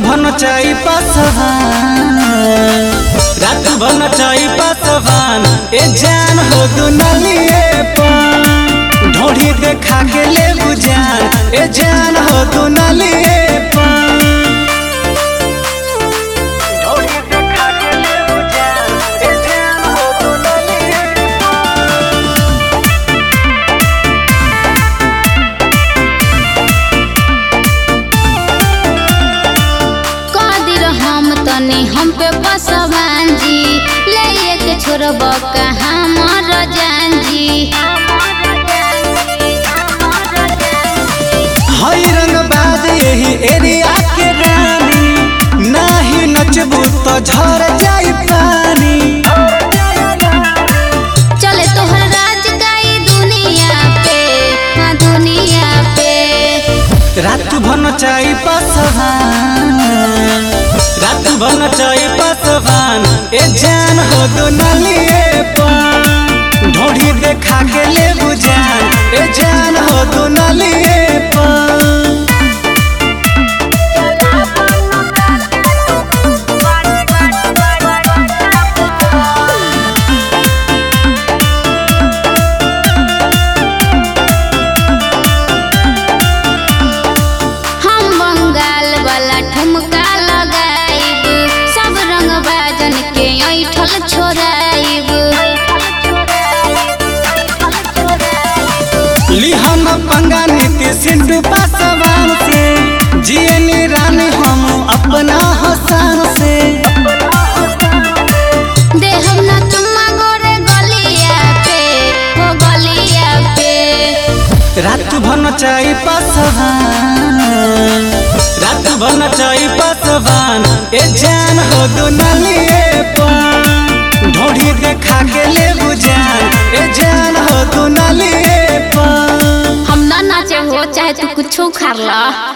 भर नचाई पासवान, रात भर नचाई पासवान। ए जान हो दुनलिए पान, ढोढ़ी देखा के ले बुझान। ए जान हो दुनलिए पान, ढोढ़ी देखा के ले बुझान। ए जान हो दुनलिए तनी हम पे बसवान जी, ले के छोड़ब कहाँ मर जान जी। हई रंगबाज यही एरिया के रानी, नाही नचबू तो झर जाई पानी। चले तोहर राज गाई दुनिया पे, हाँ दुनिया पे। रात भर नचाई पासवान, रात भर नचाई पासवान। ए जान हो दुनलिए पान, ढोढ़ी देखा के ले बुझान। ए जान हो दुनलिए पान, ठुमका लगाइब, सब रंग बाजन के ऐठल छोड़ाइब। लिहन पंगा नीति सिंधु पासवान से, जियनी रानी हम अपना हसान से। दे हम ना चुम्मा गोरे गलिया पे, हो गलिया पे। रात भर नचाई पासवान, रात भर नचाई पासवान। ए जान हो दुनलिए पान, ढोढ़ी देखा के ले बुझान। ए जान हो दुनलिए पान। हम ना नाचे हो चाहे तू कुछ उखाड़ ला।